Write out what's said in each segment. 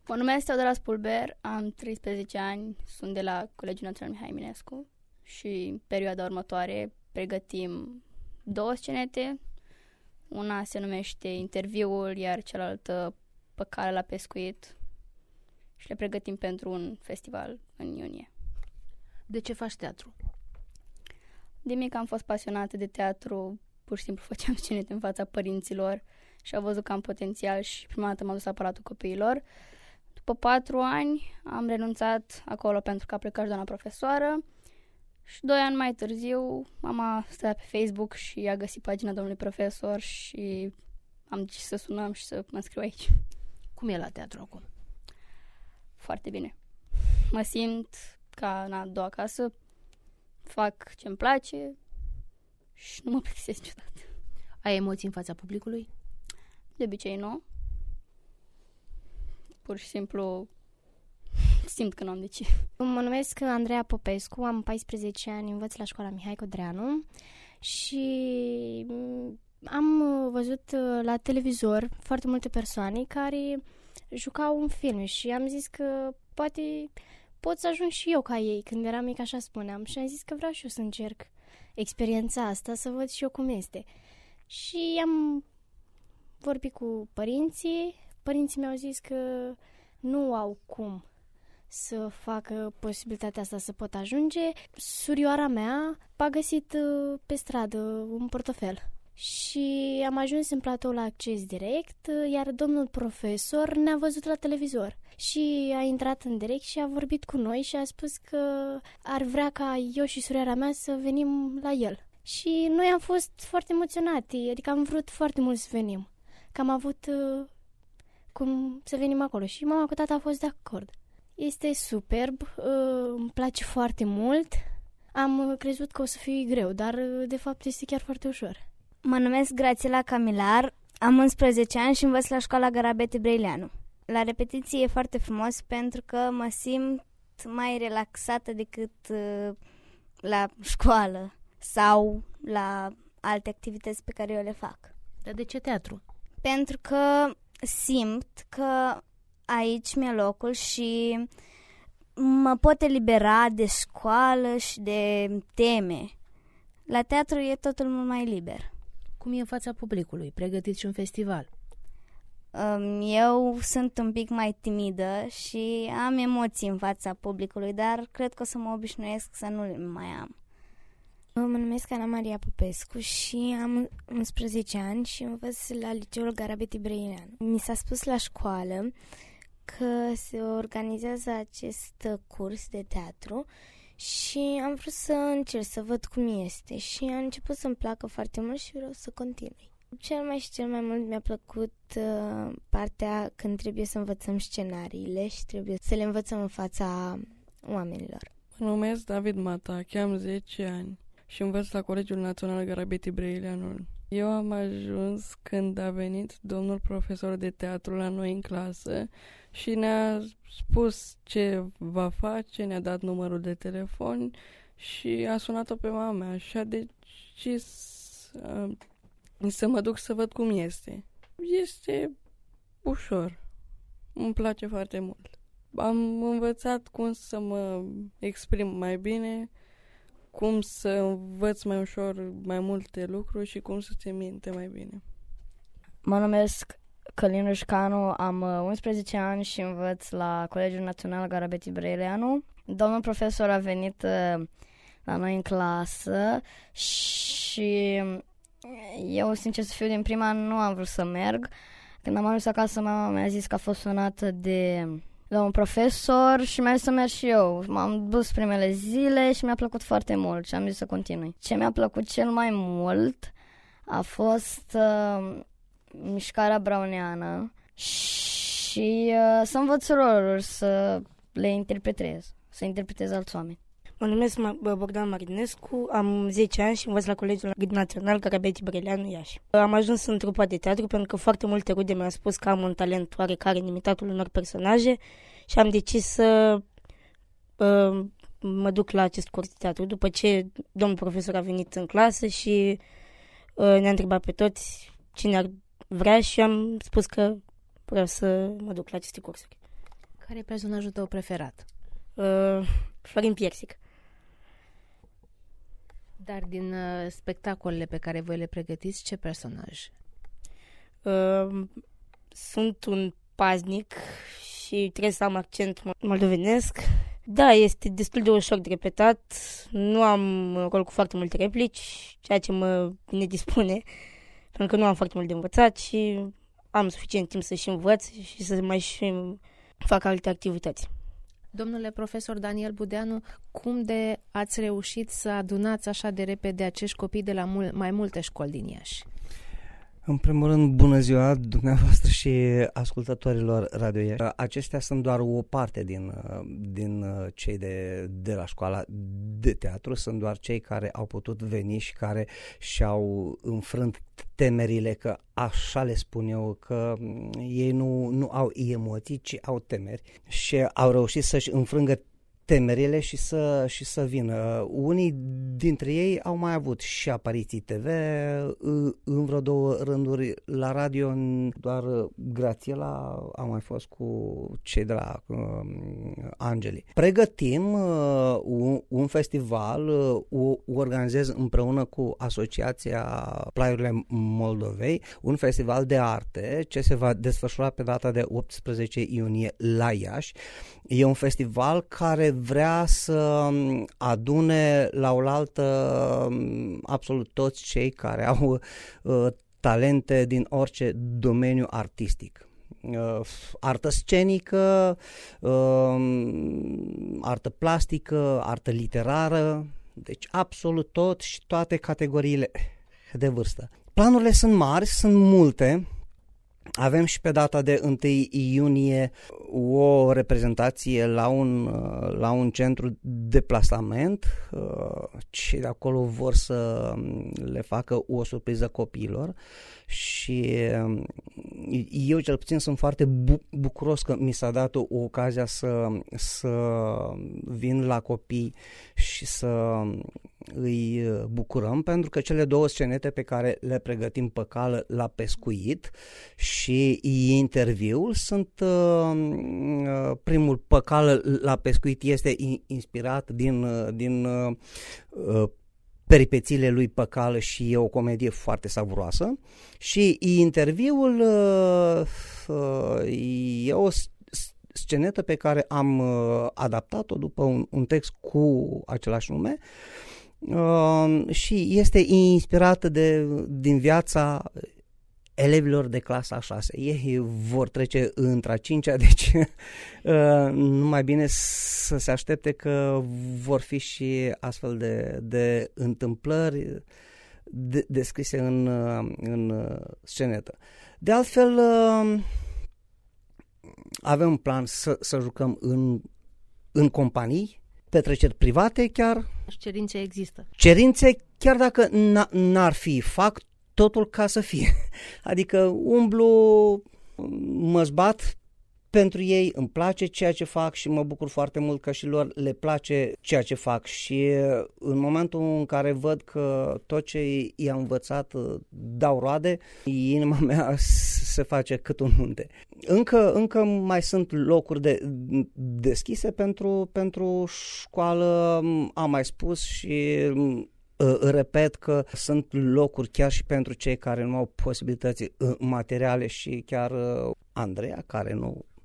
Mă numesc Teodora Spulber, am 13 ani, sunt de la Colegiul Național Mihai Eminescu și în perioada următoare pregătim 2 scenete. Una se numește Interviul, iar cealaltă Păcare la pescuit și le pregătim pentru un festival în iunie. De ce faci teatru? De mic am fost pasionată de teatru, pur și simplu făceam scenete în fața părinților și au văzut că am potențial și prima dată m-a dus la Palatul Copiilor. După 4 ani am renunțat acolo pentru că a plecat doamna profesoară și 2 ani mai târziu mama stătea pe Facebook și a găsit pagina domnului profesor și am decis să sunăm și să mă înscriu aici. Cum e la teatru acum? Foarte bine. Mă simt ca în a doua casă, fac ce-mi place și nu mă plictisesc niciodată. Ai emoții în fața publicului? De obicei nu. Pur și simplu simt că nu am de ce. Mă numesc Andreea Popescu, am 14 ani, învăț la școala Mihai Codreanu și am văzut la televizor foarte multe persoane care jucau un film și am zis că poate pot să ajung și eu ca ei. Când eram mic așa spuneam și am zis că vreau și eu să încerc experiența asta, să văd și eu cum este. Și am vorbit cu părinții. Părinții mi-au zis că nu au cum să facă posibilitatea asta să pot ajunge. Surioara mea a găsit pe stradă un portofel și am ajuns în platou la acces direct, iar domnul profesor ne-a văzut la televizor și a intrat în direct și a vorbit cu noi și a spus că ar vrea ca eu și surioara mea să venim la el. Și noi am fost foarte emoționati, adică am vrut foarte mult să venim, că am avut cum să venim acolo și mama cu tata a fost de acord. Este superb, îmi place foarte mult. Am crezut că o să fie greu, dar de fapt este chiar foarte ușor. Mă numesc Grațiela Camilar, am 11 ani și învăț la școala Garabeti Brăileanu. La repetiție e foarte frumos pentru că mă simt mai relaxată decât la școală sau la alte activități pe care eu le fac. Dar de ce teatru? Pentru că simt că aici mi-e locul și mă pot elibera de școală și de teme. La teatru e totul mult mai liber. Cum e în fața publicului? Pregătiți și un festival? Eu sunt un pic mai timidă și am emoții în fața publicului, dar cred că o să mă obișnuiesc să nu le mai am. Mă numesc Ana Maria Popescu și am 11 ani și învăț la liceul Garabeti Brăileanu. Mi s-a spus la școală că se organizează acest curs de teatru și am vrut să încerc să văd cum este și a început să-mi placă foarte mult și vreau să continui. Cel mai mult mi-a plăcut partea când trebuie să învățăm scenariile și trebuie să le învățăm în fața oamenilor. Mă numesc David Matache, am 10 ani și învăț la Colegiul Național Garabeti Brăileanu. Eu am ajuns când a venit domnul profesor de teatru la noi în clasă și ne-a spus ce va face, ne-a dat numărul de telefon și a sunat-o pe mama mea și a decis să mă duc să văd cum este. Este ușor. Îmi place foarte mult. Am învățat cum să mă exprim mai bine, cum să învăț mai ușor mai multe lucruri și cum să țin minte mai bine. Mă numesc Călin Rușcanu, am 11 ani și învăț la Colegiul Național Garabeti Brăileanu. Domnul profesor a venit la noi în clasă și eu, sincer să fiu, din prima nu am vrut să merg. Când am ajuns acasă, mama mi-a zis că a fost sunată de un profesor și mi-a zis să merg și eu. M-am dus primele zile și mi-a plăcut foarte mult și am zis să continui. Ce mi-a plăcut cel mai mult a fost mișcarea browniană și să învăț roluri, să le interpretez, să interpretez alți oameni. Mă numesc Bogdan Marinescu, am 10 ani și învăț la Colegiul Național Garabeti Brăileanu, Iași. Am ajuns în trupa de teatru pentru că foarte multe rude mi-au spus că am un talent oarecare în imitatul unor personaje și am decis să mă duc la acest curs de teatru după ce domnul profesor a venit în clasă și ne-a întrebat pe toți cine ar vrea și am spus că vreau să mă duc la aceste cursuri. Care e personajul tău preferat? Florin Piersic. Dar din spectacolele pe care voi le pregătiți, ce personaj? Sunt un paznic și trebuie să am accent moldovenesc. Da, este destul de ușor de repetat. Nu am rol cu foarte multe replici, ceea ce mă nedispune, pentru că nu am foarte mult de învățat și am suficient timp să și învăț și să mai și fac alte activități. Domnule profesor Daniel Budeanu, cum de ați reușit să adunați așa de repede acești copii de la mai multe școli din Iași? În primul rând, bună ziua dumneavoastră și ascultătorilor Radio Iași. Acestea sunt doar o parte din cei de la școala de teatru, sunt doar cei care au putut veni și care și-au înfrânt temerile, că așa le spun eu, că ei nu au emoții, ci au temeri și au reușit să-și înfrângă temerile și să vină. Unii dintre ei au mai avut și apariții TV în vreo 2 rânduri la radio, doar Grațiela a mai fost cu cei de la Angeli. Pregătim un festival, o organizez împreună cu Asociația Plaiurile Moldovei, un festival de arte ce se va desfășura pe data de 18 iunie la Iași. E un festival care vrea să adune la oaltă absolut toți cei care au talente din orice domeniu artistic. Artă scenică, artă plastică, artă literară, deci absolut tot și toate categoriile de vârstă. Planurile sunt mari, sunt multe. Avem și pe data de 1 iunie o reprezentație la un centru de plasament. Cei de acolo vor să le facă o surpriză copiilor și eu cel puțin sunt foarte bucuros că mi s-a dat o ocazia să vin la copii și să îi bucurăm, pentru că cele 2 scenete pe care le pregătim pe cală la pescuit și interviul sunt primul pe cală la pescuit este inspirat din peripețiile lui pe cală și e o comedie foarte savuroasă și interviul e o scenetă pe care am adaptat-o după un text cu același nume și este inspirată din viața elevilor de clasa 6. Ei vor trece într-a 5-a, deci numai bine să se aștepte că vor fi și astfel de întâmplări descrise în scenetă. De altfel, avem un plan să jucăm în companii, petreceri private chiar. Cerințe există. Cerințe, chiar dacă n-ar fi, fac totul ca să fie. Adică umblu, mă zbat pentru ei, îmi place ceea ce fac și mă bucur foarte mult că și lor le place ceea ce fac și în momentul în care văd că tot ce i-am învățat dau roade, inima mea se face cât un munte. Încă mai sunt locuri deschise pentru școală, am mai spus și repet că sunt locuri chiar și pentru cei care nu au posibilități materiale și chiar Andreea, care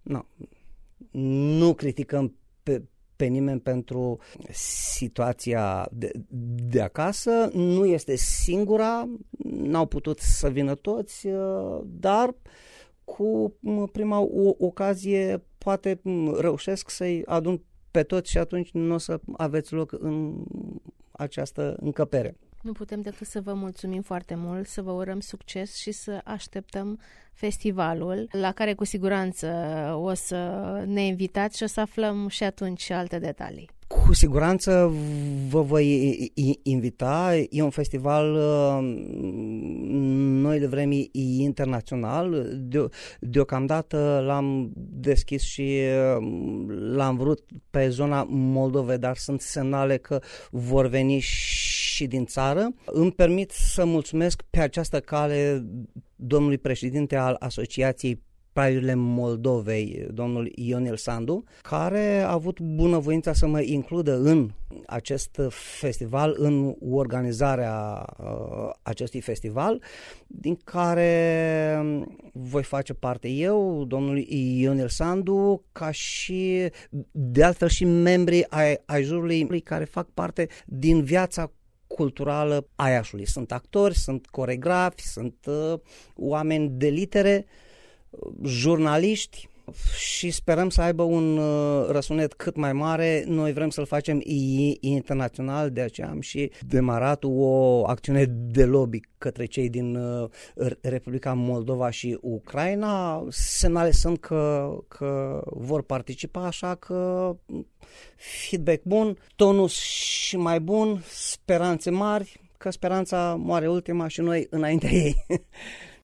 nu criticăm pe nimeni pentru situația de acasă, nu este singura, n-au putut să vină toți, dar cu prima ocazie poate reușesc să-i adun pe toți și atunci nu o să aveți loc în această încăpere. Nu putem decât să vă mulțumim foarte mult, să vă urăm succes și să așteptăm festivalul, la care cu siguranță o să ne invitați și o să aflăm și atunci alte detalii. Cu siguranță vă voi invita. E un festival, noi le vrem internațional. Deocamdată l-am deschis și l-am vrut pe zona Moldovei, dar sunt semnale că vor veni și din țară. Îmi permit să mulțumesc pe această cale domnului președinte al Asociației Praiurile Moldovei, domnul Ionel Sandu, care a avut bunăvoința să mă includă în acest festival, în organizarea acestui festival, din care voi face parte eu, domnul Ionel Sandu, ca și, de altfel, și membrii ai jurului care fac parte din viața culturală a Iașului. Sunt actori, sunt coreografi, sunt oameni de litere, jurnaliști și sperăm să aibă un răsunet cât mai mare. Noi vrem să-l facem internațional, de aceea am și demarat o acțiune de lobby către cei din Republica Moldova și Ucraina. Semnale sunt că vor participa, așa că feedback bun, tonus și mai bun, speranțe mari, că speranța moare ultima și noi înaintea ei.